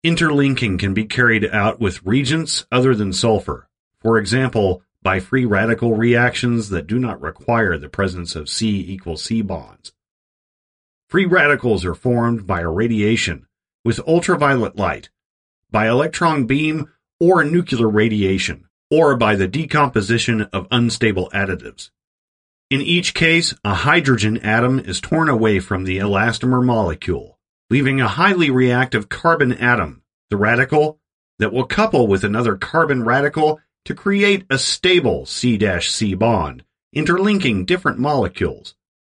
Interlinking can be carried out with reagents other than sulfur, for example, by free radical reactions that do not require the presence of C=C bonds. Free radicals are formed by irradiation with ultraviolet light, by electron beam or nuclear radiation, or by the decomposition of unstable additives. In each case, a hydrogen atom is torn away from the elastomer molecule, leaving a highly reactive carbon atom, the radical, that will couple with another carbon radical to create a stable C-C bond, interlinking different molecules.